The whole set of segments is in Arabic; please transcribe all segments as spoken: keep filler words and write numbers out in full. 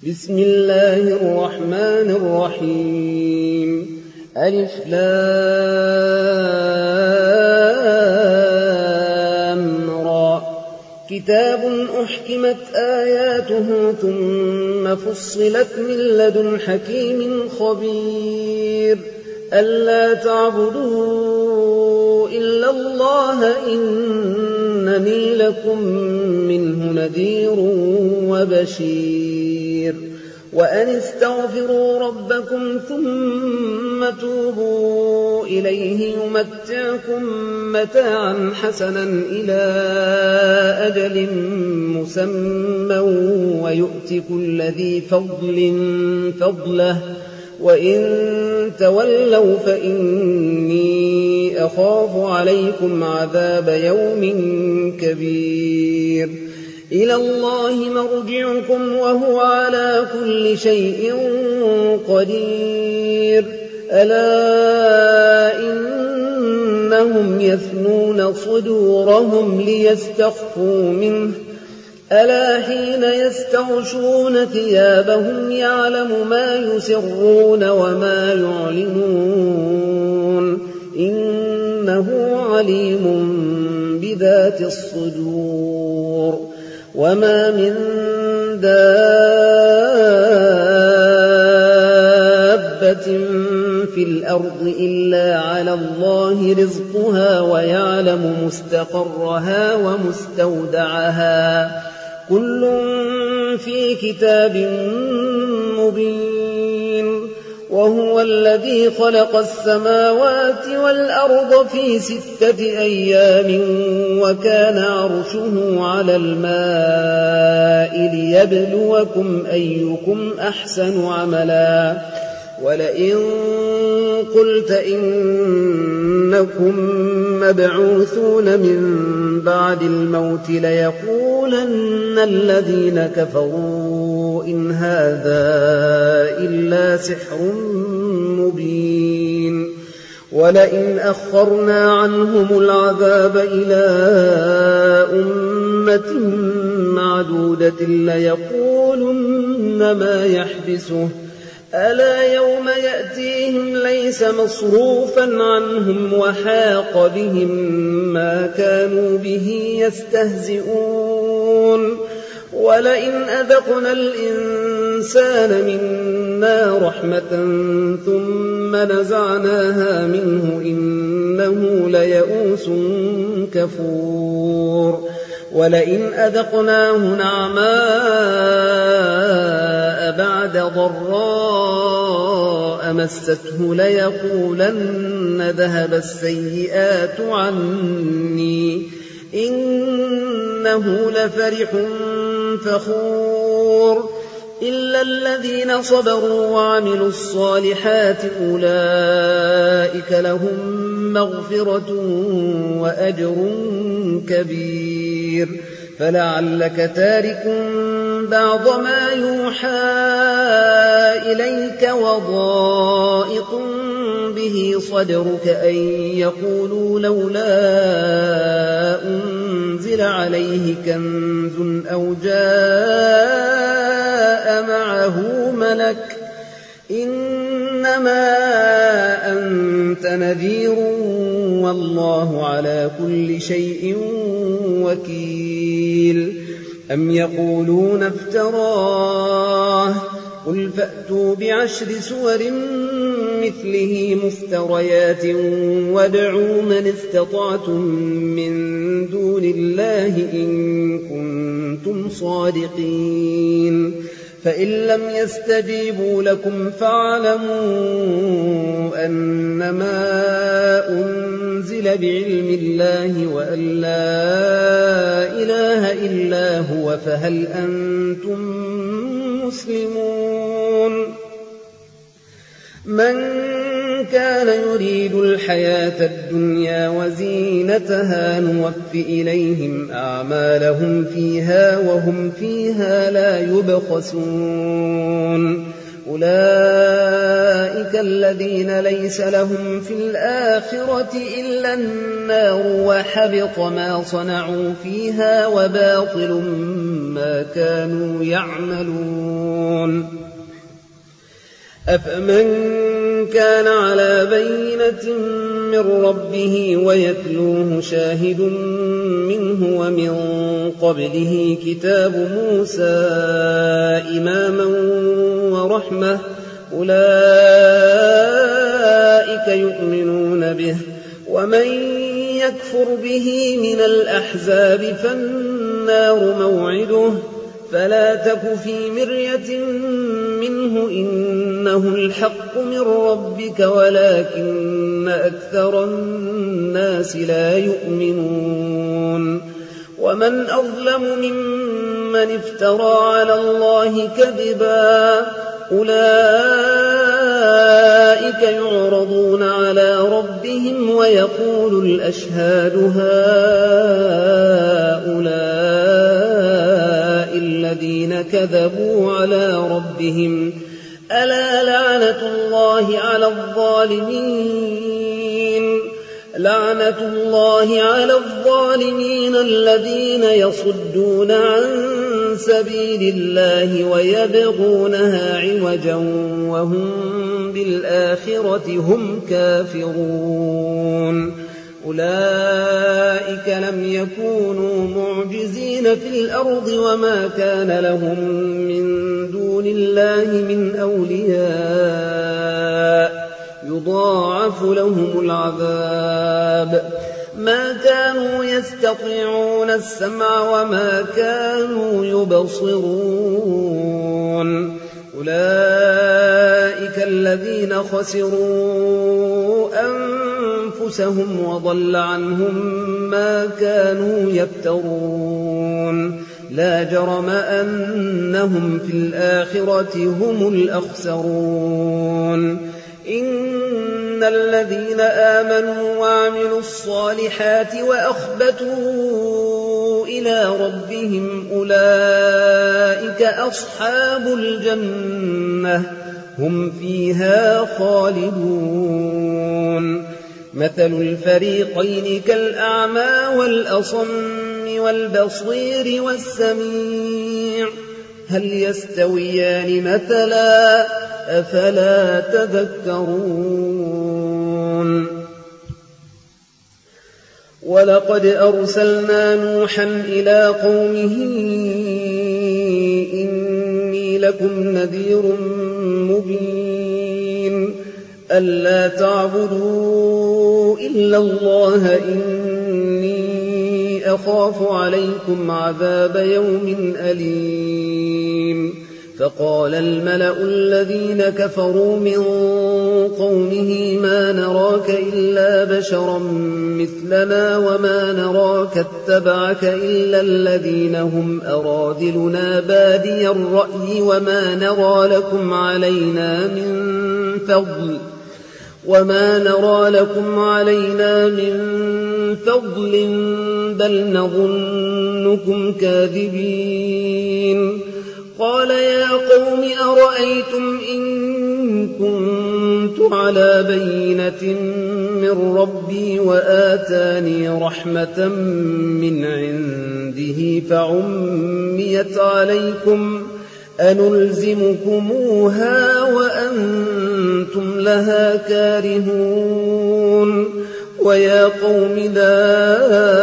بسم الله الرحمن الرحيم ألف لام را كتاب أحكمت آياته ثم فصلت من لدن حكيم خبير ألا تعبدوا إلا الله إنني لكم منه نذير وبشير وأن استغفروا ربكم ثم توبوا إليه يمتعكم متاعا حسنا إلى أجل مسمى ويؤت كل ذي فضل فضله وإن تولوا فإني أخاف عليكم عذاب يوم كبير إلى الله مرجعكم وهو على كل شيء قدير ألا إنهم يثنون صدورهم ليستخفوا منه ألا حين يستغشون ثيابهم يعلم ما يسرون وما يعلنون إنه عليم بذات الصدور وما من دابة في الأرض إلا على الله رزقها ويعلم مستقرها ومستودعها كل في كتاب مبين وهو الذي خلق السماوات والأرض في ستة أيام وكان عرشه على الماء ليبلوكم أيكم أحسن عملا ولئن قلت إنكم مبعوثون من بعد الموت ليقولن الذين كفروا إن هذا إلا سحر مبين ولئن أخرنا عنهم العذاب إلى أمة معدودة ليقولن ما يحبسه ألا يوم يأتيهم ليس مصروفا عنهم وحاق بهم ما كانوا به يستهزئون ولئن أذقنا الإنسان منا رحمة ثم نزعناها منه إنه ليئوس كفور ولئن أذقناه نعماء بعد ضراء مسته ليقولن ذهب السيئات عني إنه لفرح فخور إلا الذين صبروا وعملوا الصالحات أولئك لهم مغفرة وأجر كبير فلعلك تارك بعض ما يوحى إليك وضائق به صدرك أن يقولوا لولا أنزل عليه كنز أو جاء معه ملك إنما أنت نذير والله على كل شيء وكيل أم يقولون افتراه قل فأتوا بعشر سور مثله مفتريات وادعوا من استطعتم من دون الله إن كنتم صادقين فإن لم يستجيبوا لكم فاعلموا أنما أنزل بعلم الله وأن لا إله إلا هو فهل أنتم مسلمون من كان يريد الحياة الدنيا وزينتها نوف إليهم أعمالهم فيها وهم فيها لا يبخسون أولئك الذين ليس لهم في الآخرة إلا النار وحبط ما صنعوا فيها وباطل ما كانوا يعملون أفمن كان على بينة من ربه ويتلوه شاهد منه ومن قبله كتاب موسى إماما ورحمة أولئك يؤمنون به ومن يكفر به من الأحزاب فالنار موعده فلا تك في مرية منه إنه الحق من ربك ولكن أكثر الناس لا يؤمنون ومن أظلم ممن افترى على الله كذبا أولئك يعرضون على ربهم ويقول الأشهاد هؤلاء الذين كذبوا على ربهم ألا لعنة الله على الظالمين لعنة الله على الظالمين الذين يصدون عن سبيل الله ويبغونها عوجا وهم بالآخرة هم كافرون أولئك لم يكونوا معجزين في الأرض وما كان لهم من دون الله من أولياء يضاعف لهم العذاب ما كانوا يستطيعون السمع وما كانوا يبصرون أولئك الذين خسروا أنفسهم وضل عنهم ما كانوا يفترون لا جرم أنهم في الآخرة هم الأخسرون إن الذين آمنوا وعملوا الصالحات وأخبتوا إلى ربهم أولئك أصحاب الجنة هم فيها خالدون مثل الفريقين كالأعمى والأصم والبصير والسميع هل يستويان مثلا أفلا تذكرون ولقد أرسلنا نوحا إلى قومه إني لكم نذير مبين ألا تعبدوا إلا الله إني أخاف عليكم عذاب يوم أليم فقال الملأ الذين كفروا من قومه ما نراك إلا بشرا مثلنا وما نراك اتبعك إلا الذين هم أراذلنا بادي الرأي وما نرى لكم علينا من فضل وما نرى لكم علينا من فضل بل نظنكم كاذبين قال يا قوم أرأيتم إن كنت على بينة من ربي وآتاني رحمة من عنده فعميت عليكم أنلزمكموها وأنتم لها كارهون ويا قوم لا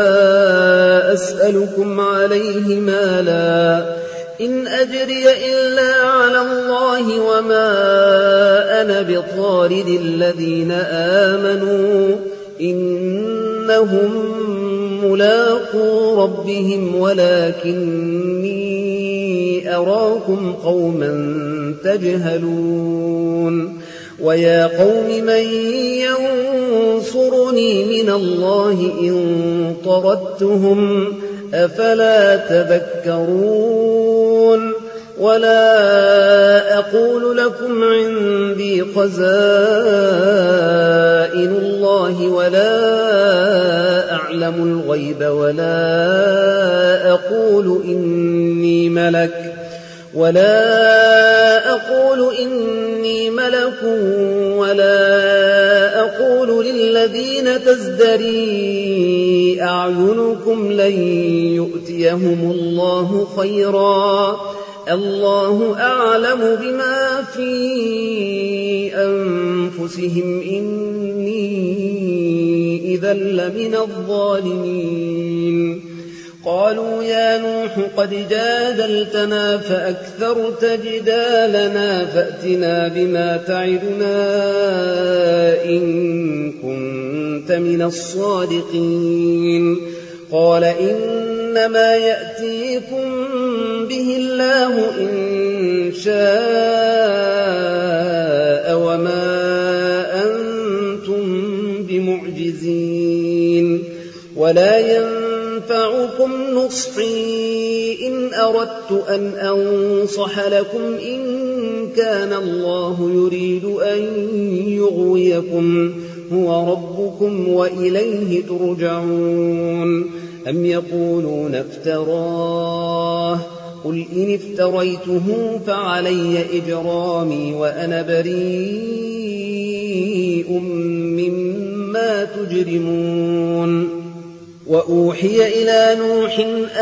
أسألكم عليه مالا إن أجري إلا على الله وما أنا بطارد الذين آمنوا إنهم ملاقو ربهم ولكني أراكم قوما تجهلون ويا قوم من ينصرني من الله إن طردتهم أفلا تذكرون ولا أقول لكم عندي خزائن الله ولا أعلم الغيب ولا أقول إني ملك ولا أقول إني ملك ولا أقول للذين تزدري أعينكم لن يؤتيهم الله خيرا الله أعلم بما في أنفسهم إني إذا لمن الظالمين قالوا يا نوح قد جادلتنا فأكثرت جدالنا فأتنا بما تعدنا إن كنت من الصادقين قال إنما يأتيكم به الله إن شاء وما أنتم بمعجزين ولا ينفعكم نصحي إن أردت أن أنصح لكم إن كان الله يريد أن يغويكم هو ربكم وإليه ترجعون أم يقولون افتراه قل إن افتريته فعلي إجرامي وأنا بريء مما تجرمون وأوحي إلى نوح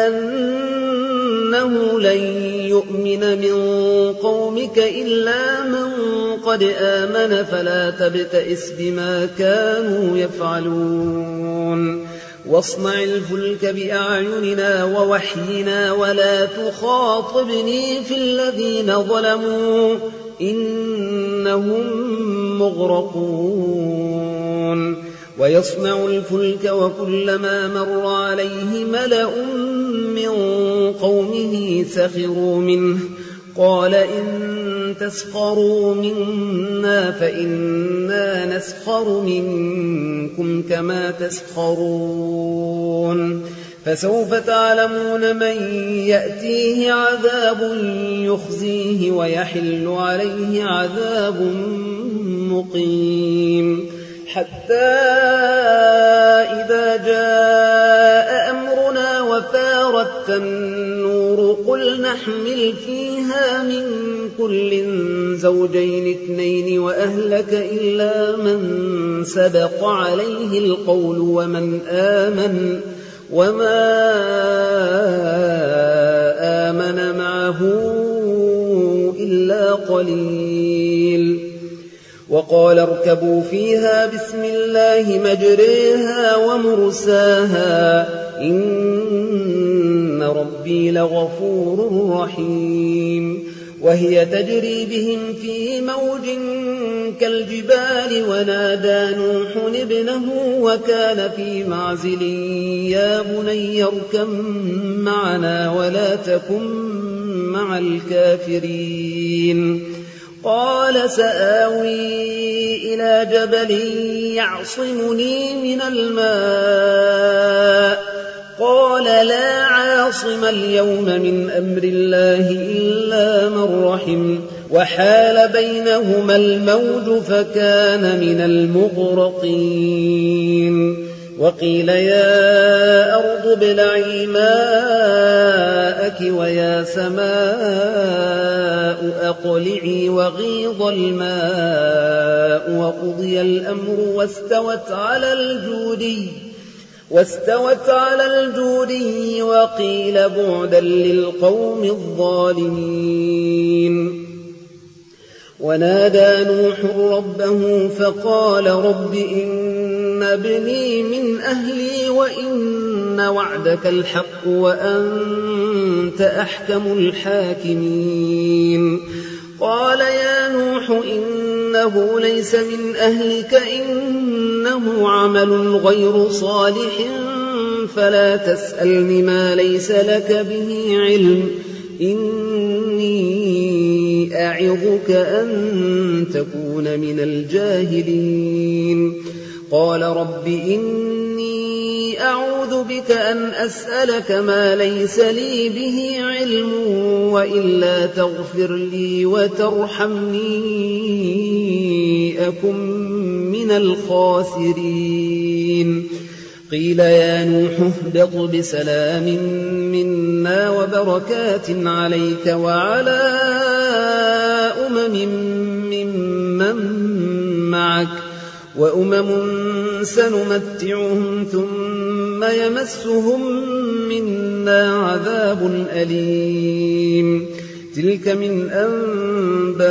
أنه لن يؤمن من قومك إلا من قد آمن فلا تبتئس بما كانوا يفعلون واصنع الفلك بأعيننا ووحينا ولا تخاطبني في الذين ظلموا إنهم مغرقون ويصنع الفلك وكلما مر عليه ملأ من قومه سخروا منه قال إن تسخروا منا فإنا نسخر منكم كما تسخرون فسوف تعلمون من يأتيه عذاب يخزيه ويحل عليه عذاب مقيم حتى إذا جاء أمرنا وفارت النور قل نحمل فيها من كل زوجين اثنين وأهلك إلا من سبق عليه القول ومن آمن وما آمن معه إلا قليل وقال اركبوا فيها بسم الله مجريها ومرساها إن ربي لغفور رحيم وهي تجري بهم في موج كالجبال ونادى نوح ابنه وكان في معزل يا بني اركب معنا ولا تكن مع الكافرين قال سآوي إلى جبل يعصمني من الماء قال لا عاصم اليوم من أمر الله إلا من رحم وحال بينهما الموج فكان من المغرقين وقيل يا أرض ابلعي ماءك ويا سماء أقلعي وغيض الماء وقضي الأمر واستوت على الجودي واستوت على الجودي وقيل بعدا للقوم الظالمين ونادى نوح ربه فقال رب إن ابني من أهلي وإن وعدك الحق وأنت أحكم الحاكمين قال يا نوح إنه ليس من أهلك إنه عمل غير صالح فلا تسألني ما ليس لك به علم إني أعظك أن تكون من الجاهلين قال رب إني أعوذ بك أن أسألك ما ليس لي به علم وإلا تغفر لي وترحمني أكن من الخاسرين قيل يا نوح اهبط بسلام منا وبركات عليك وعلى وأمم سنمتعهم ثم يمسهم منا عذاب أليم تلك من أنباء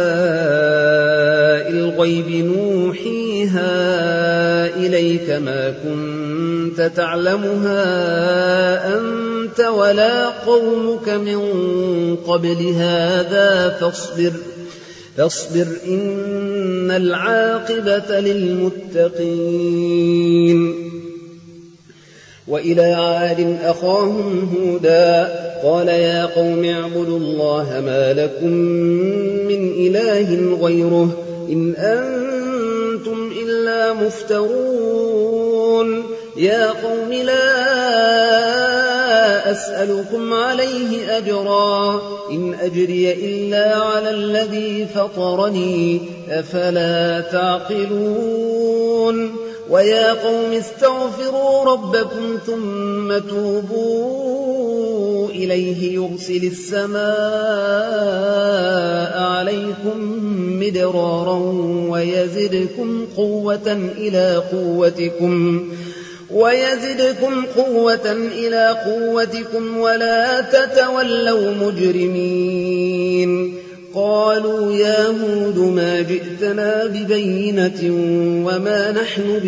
الغيب نوحيها إليك ما كنت تعلمها أنت ولا قومك من قبل هذا فاصبر فاصبر إن العاقبة للمتقين وإلى عاد أخاهم هودا قال يا قوم اعبدوا الله ما لكم من إله غيره إن أنتم إلا مفترون يا قوم لا أسألكم عليه أجرا إن أجري إلا على الذي فطرني أفلا تعقلون ويا قوم استغفروا ربكم ثم توبوا إليه يرسل السماء عليكم مدرارا ويزدكم قوة إلى قوتكم ويزدكم قوة إلى قوتكم ولا تتولوا مجرمين قالوا يا هود ما جئتنا ببينة وما نحن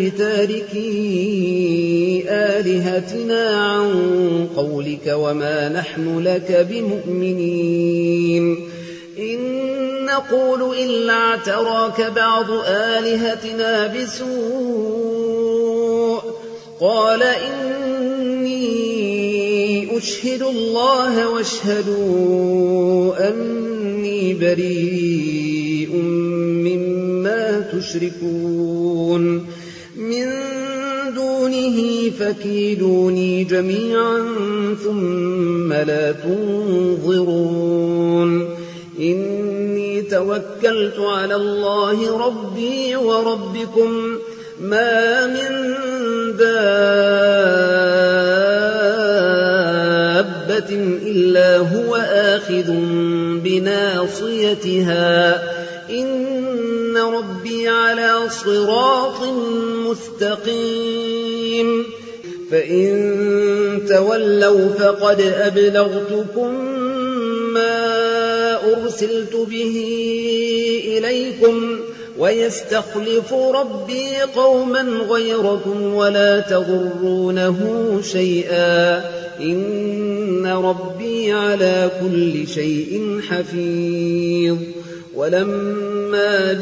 بتاركي آلهتنا عن قولك وما نحن لك بمؤمنين إن نقول إلا اعتراك بعض آلهتنا بسوء قال إني أشهد الله واشهدوا أني بريء مما تشركون من دونه فكيدوني جميعا ثم لا تنظرون إني توكلت على الله ربي وربكم ما من دابة إلا هو آخذ بناصيتها إن ربي على صراط مستقيم فإن تولوا فقد أبلغتكم ما أرسلت به إليكم ويستخلف ربي قوما غيركم ولا تضرونه شيئا إن ربي على كل شيء حفيظ ولما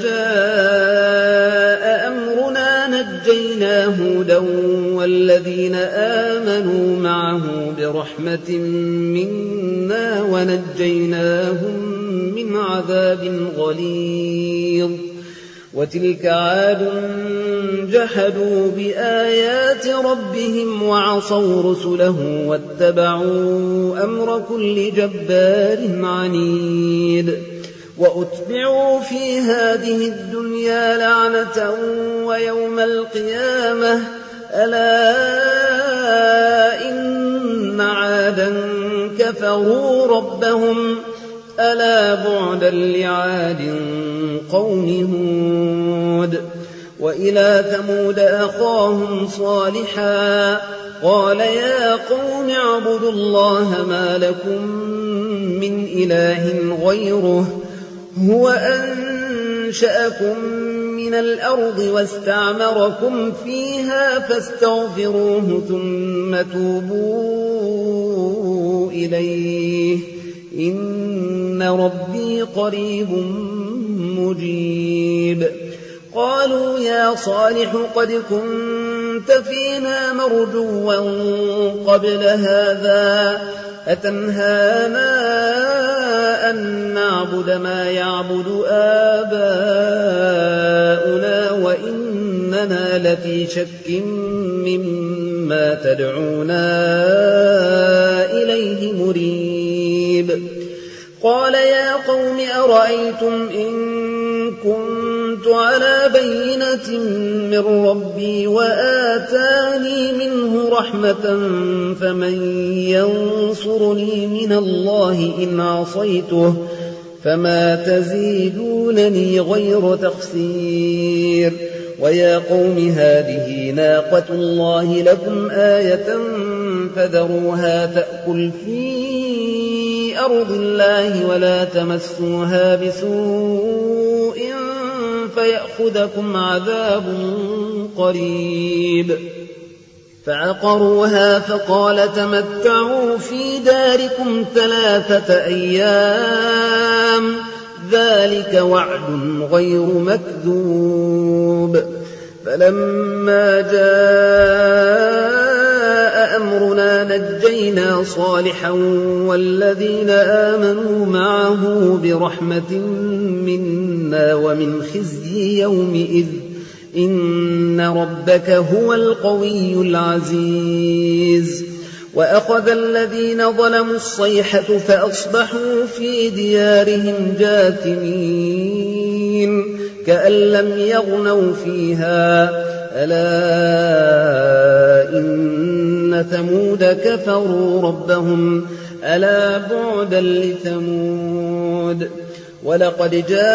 جاء أمرنا نجينا هودا والذين آمنوا معه برحمة منا ونجيناهم من عذاب غليظ وتلك عاد جحدوا بآيات ربهم وعصوا رسله واتبعوا أمر كل جبار عنيد وأتبعوا في هذه الدنيا لعنة ويوم القيامة ألا إن عادا كفروا ربهم ألا بعدا لعاد قوم هود وإلى ثمود أخاهم صالحا قال يا قوم اعبدوا الله ما لكم من إله غيره هو أنشأكم من الأرض واستعمركم فيها فاستغفروه ثم توبوا إليه إن ربي قريب مجيب قالوا يا صالح قد كنت فينا مرجوا قبل هذا أتنهانا أن نعبد ما يعبد آباؤنا وإننا لفي شك مما تدعونا إليه مريب قال يا قوم أرأيتم إن كنت على بينة من ربي وآتاني منه رحمة فمن ينصرني من الله إن عصيته فما تزيدونني غير تخسير ويا قوم هذه ناقة الله لكم آية فذروها تأكل في أرض الله ولا تمسوها بسوء فيأخذكم عذاب قريب. فعقروها فقال تمتعوا في داركم ثلاثة أيام ذلك وعد غير مكذوب. فلما جاء أمرنا نجينا صالحا والذين آمنوا معه برحمة منا ومن خزي يومئذ إن ربك هو القوي العزيز. وأخذ الذين ظلموا الصيحة فأصبحوا في ديارهم جاثمين كأن لم يغنوا فيها ألا إن ثمود كفروا ربهم ألا بعدا لثمود. ولقد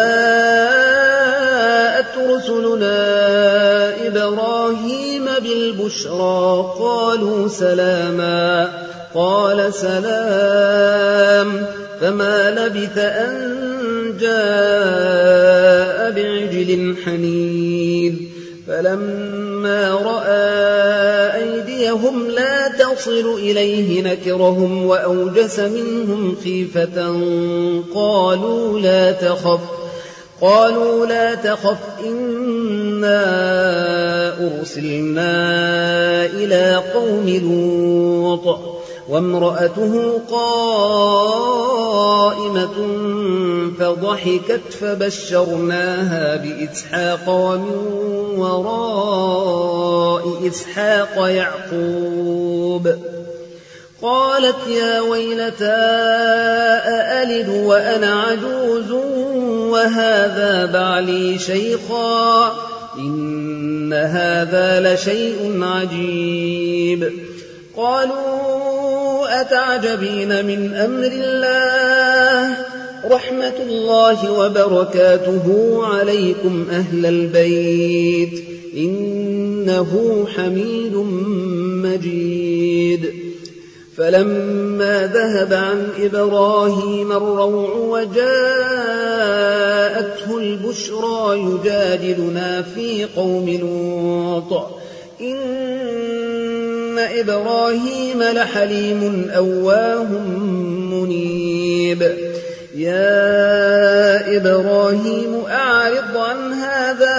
جاءت رسلنا إبراهيم بالبشرى قالوا سلاما قال سلام فما لبث أن جاء بعجل حنيذ. فلما رأى أيديهم لا تصل إليه نكرهم وأوجس منهم خيفة قالوا لا تخف قالوا لا تخف إنا أرسلنا إلى قوم لوط وامرأته قائمة فضحكت فبشرناها بإسحاق ومن وراء إسحاق يعقوب. قالت يا ويلتى أألد وأنا عجوز وهذا بعلي شيخا إن هذا لشيء عجيب. قالوا أتعجبين من أمر الله رحمة الله وبركاته عليكم أهل البيت إنه حميد مجيد. فلما ذهب عن إبراهيم الروع وجاءته البشرى يجادلنا في قوم لوط إن إبراهيم لحليم أواه منيب. يا إبراهيم أعرض عن هذا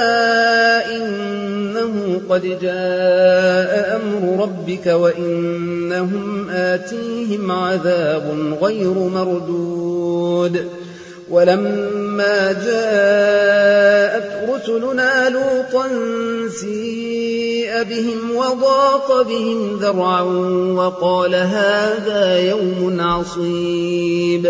إنه قد جاء أمر ربك وإنهم آتيهم عذاب غير مردود. ولما جاءت رسلنا لوطا سيء بهم وضاق بهم ذرعا وقال هذا يوم عصيب.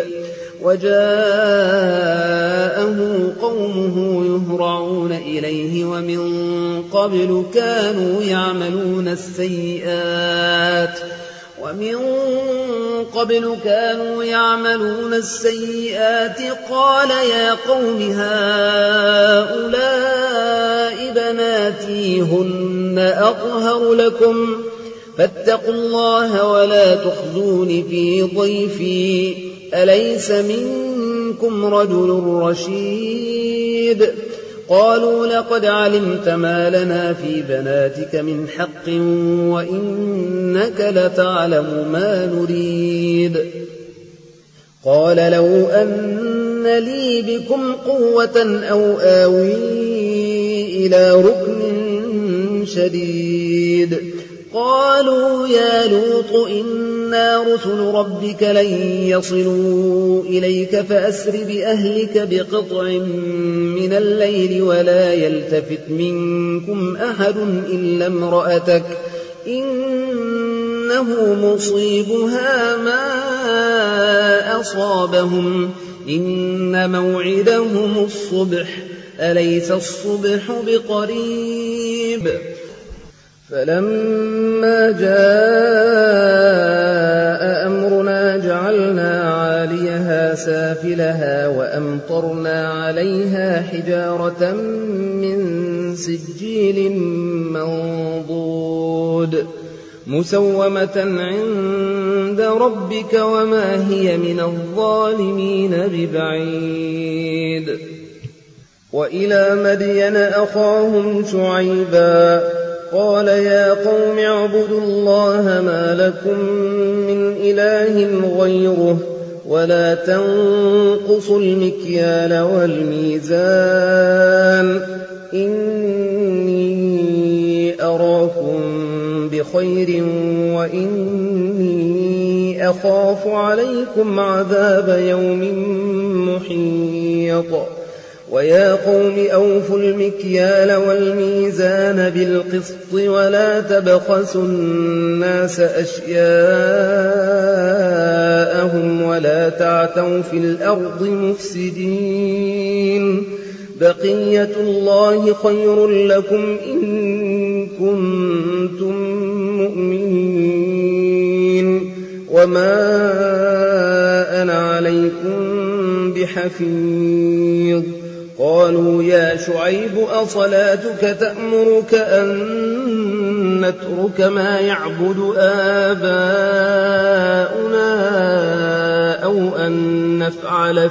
وجاءه قومه يهرعون إليه ومن قبل كانوا يعملون السيئات ومن قبل كانوا يعملون السيئات قال يا قوم هؤلاء بناتي هن أطهر لكم فاتقوا الله ولا تخزون في ضيفي أليس منكم رجل رشيد. قالوا لقد علمت ما لنا في بناتك من حق وإنك لتعلم ما نريد. قال لو أن لي بكم قوة أو آوي إلى ركن شديد. قالوا يا لوط إنا رسل ربك لن يصلوا إليك فأسر بأهلك بقطع من الليل ولا يلتفت منكم أحد إلا امرأتك إنه مصيبها ما أصابهم إن موعدهم الصبح أليس الصبح بقريب. فلما جاء أمرنا جعلنا عاليها سافلها وأمطرنا عليها حجارة من سجيل منضود مسومة عند ربك وما هي من الظالمين ببعيد. وإلى مدين أخاهم شعيبا قال يا قوم اعبدوا الله ما لكم من إله غيره ولا تنقصوا المكيال والميزان إني أراكم بخير وإني أخاف عليكم عذاب يوم محيط. ويا قوم أوفوا المكيال والميزان بالقسط ولا تبخسوا الناس أشياءهم ولا تعثوا في الأرض مفسدين بقية الله خير لكم إن كنتم مؤمنين وما أنا عليكم بحفيظ. قالوا يا شعيب أصلاتك تأمرك أن نترك ما يعبد آباؤنا أو أن نفعل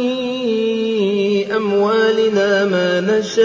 في أموالنا ما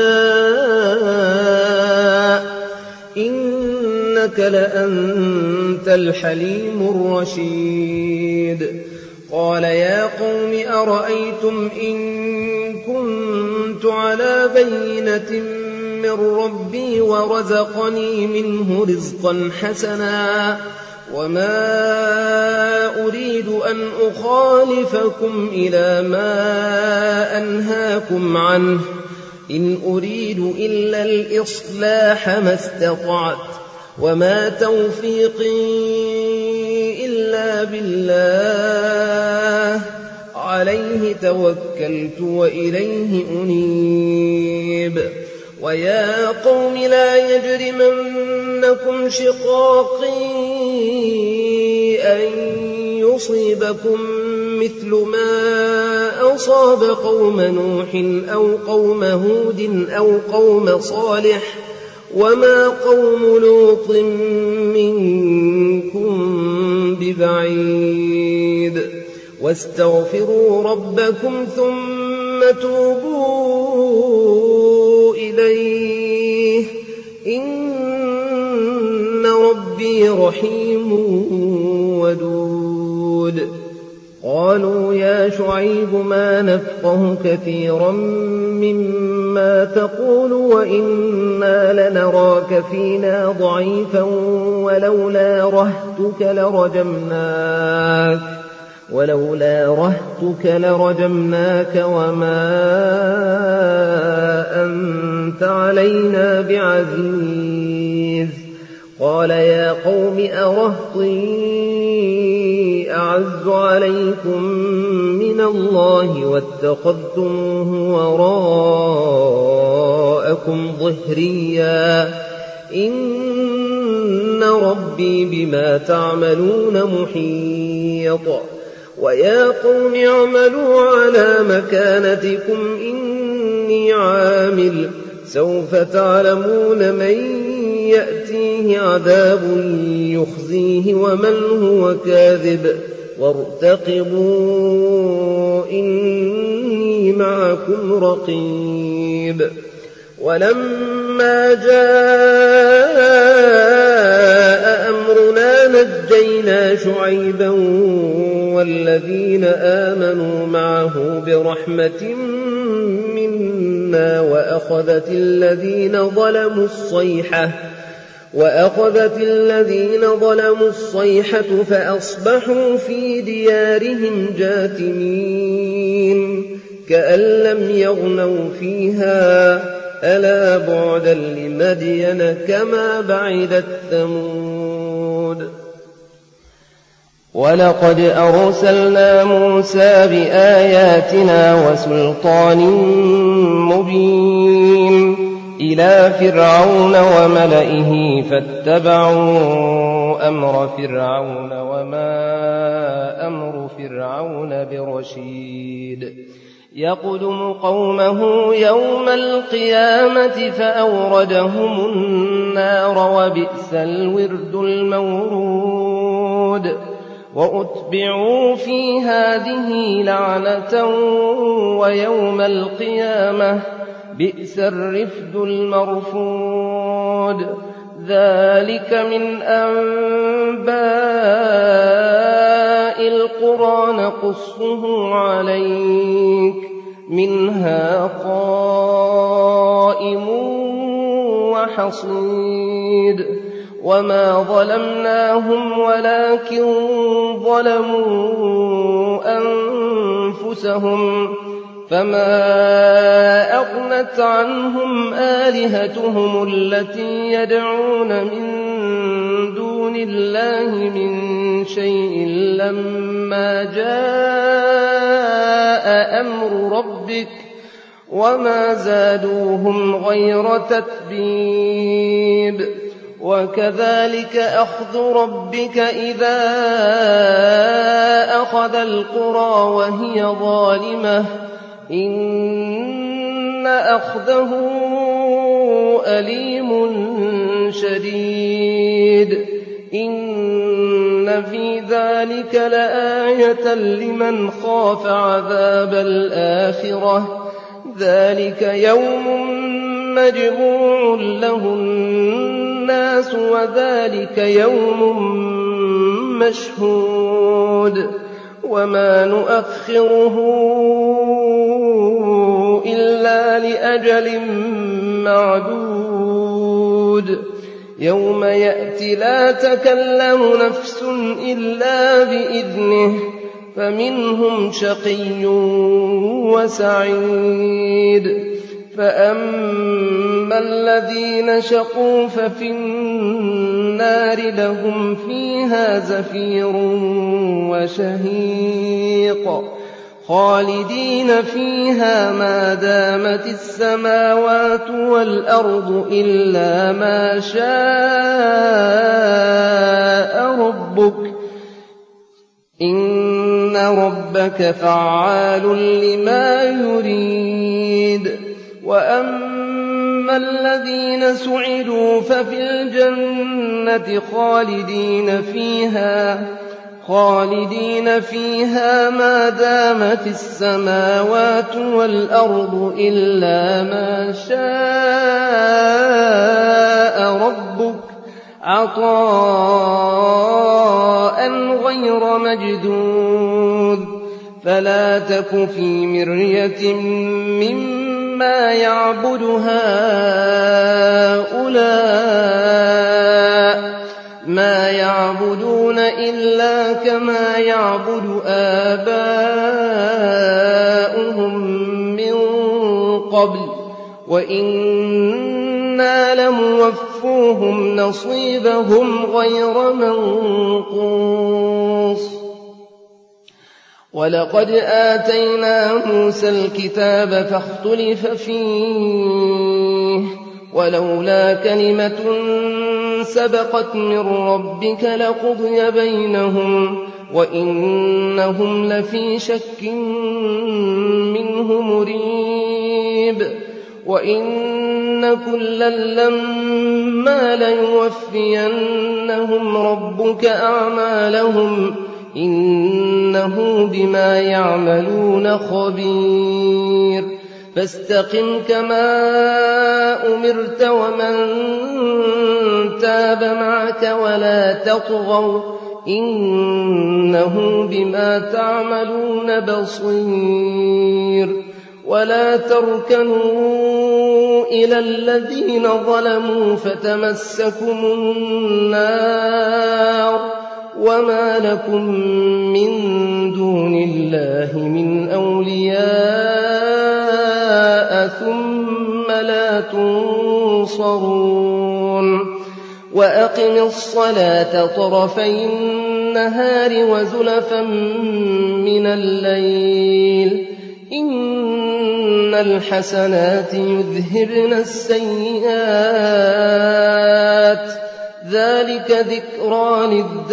نشاء إنك لأنت الحليم الرشيد. قال يا قوم أرأيتم إن كنت على بينة من ربي ورزقني منه رزقا حسنا وما أريد أن أخالفكم إلى ما أنهاكم عنه إن أريد إلا الإصلاح ما استطعت وما توفيقي إلا بالله عليه توكلت وإليه أنيب. ويا قوم لا يجرمنكم شقاقي أن يصيبكم مثل ما أصاب قوم نوح أو قوم هود أو قوم صالح وما قوم لوط منكم ببعيد. واستغفروا ربكم ثم توبوا إليه إن ربي رحيم ودود. قالوا يا شعيب ما نفقه كثيرا مما تقول وإنا لنراك فينا ضعيفا ولولا رهتك لرجمناك ولولا رهتك لرجمناك وما أنت علينا بعزيز. قال يا قوم أرهطي أعز عليكم من الله واتخذتموه وراءكم ظهريا إن ربي بما تعملون محيط. ويا قوم اعملوا على مكانتكم إني عامل سوف تعلمون من يأتيه عذاب يخزيه ومن هو كاذب وارتقبوا إني معكم رقيب. ولما جاء أمرنا نجينا شعيبا والذين آمنوا معه برحمة منا وأخذت الذين ظلموا الصيحة وأخذت الذين ظلموا الصيحة فأصبحوا في ديارهم جاثمين كأن لم يغنوا فيها ألا بعدا لمدين كما بعدت ثمود. ولقد أرسلنا موسى بآياتنا وسلطان مبين إلى فرعون وملئه فاتبعوا أمر فرعون وما أمر فرعون برشيد يقدم قومه يوم القيامة فأوردهم النار وبئس الورد المورود وأتبعوا في هذه لعنة ويوم القيامة بئس الرفد المرفود ذلك من أنباء القرى نقصه عليك منها قائم وحصيد وما ظلمناهم ولكن ظلموا أنفسهم فما أغنت عنهم آلهتهم التي يدعون من دون الله من شيء لما جاء أمر ربك وما زادوهم غير تتبيب وكذلك أخذ ربك إذا أخذ القرى وهي ظالمة إن أخذه أليم شديد إن في ذلك لآية لمن خاف عذاب الآخرة ذلك يوم مجموع له الناس وذلك يوم مشهود وما نؤخره إلا لأجل معدود يوم يأتي لا تكلم نفس إلا بإذنه فمنهم شقي وسعيد فأما الذين شقوا ففي النار لهم فيها زفير وشهيق خالدين فيها ما دامت السماوات والأرض إلا ما شاء ربك إن ربك فعال لما يريد وأما الذين سعدوا ففي الجنة خالدين فيها خالدين فيها ما دامت السماوات والأرض إلا ما شاء ربك عطاء غير مجدود فلا تك في مرية مما يعبد هؤلاء ما يعبدون إلا كما يعبد آباؤهم من قبل وإنا لموفوهم نصيبهم غير منقوص ولقد آتينا موسى الكتاب فاختلف فيه ولولا كلمة سبقت من ربك لقضي بينهم وإنهم لفي شك منه مريب وإن كلا لما ليوفينهم ربك أعمالهم إنه بما يعملون خبير فاستقم كما أمرت ومن تاب معك ولا تطغوا إنه بما تعملون بصير ولا تركنوا إلى الذين ظلموا فتمسكم النار وما لكم من دون الله من أولياء ثم لا تنصرون وأقم الصلاة طرفي النهار وزلفا من الليل إن إن الحسنات يذهبن السيئات ذلك ذكرى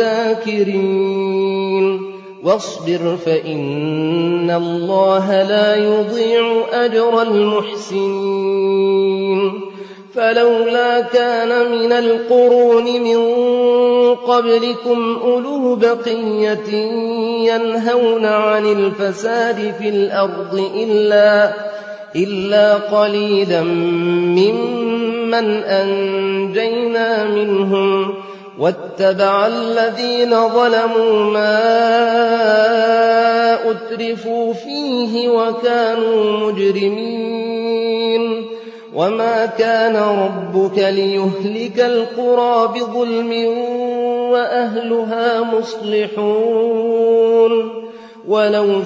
للذاكرين واصبر فإن الله لا يضيع أجر المحسنين فلولا كان من القرون من قبلكم أولو بقية ينهون عن الفساد في الأرض إلا, إلا قليلا ممن أنجينا منهم واتبع الذين ظلموا ما أترفوا فيه وكانوا مجرمين وما كان ربك ليهلك القرى بظلم وأهلها مصلحون ولو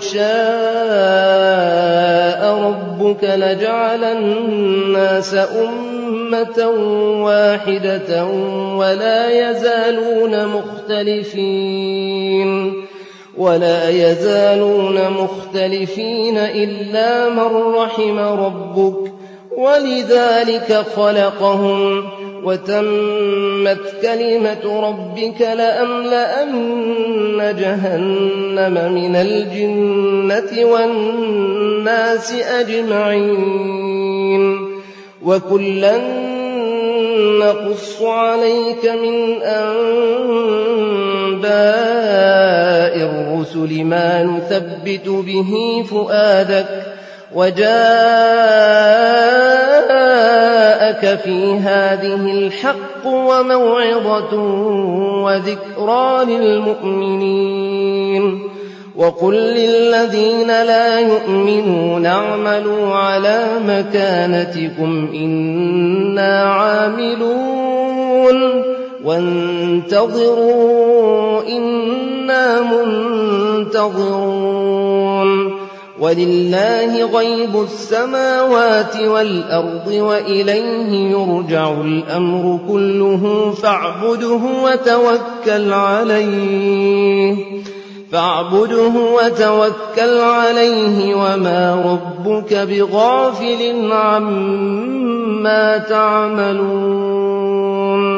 شاء ربك لجعل الناس أمة واحدة ولا يزالون مختلفين ولا يزالون مختلفين إلا من رحم ربك ولذلك خلقهم وتمت كلمة ربك لأملأن جهنم من الجنة والناس أجمعين وكلا نقص عليك من أنباء الرسل ما نثبت به فؤادك وجاءك في هذه الحق وموعظة وذكرى للمؤمنين وقل للذين لا يؤمنون اعملوا على مكانتكم إنا عاملون وانتظروا إنا منتظرون ولله غيب السماوات والأرض وإليه يرجع الأمر كله فاعبده وتوكل عليه فاعبده وتوكل عليه وما ربك بغافل عما تعملون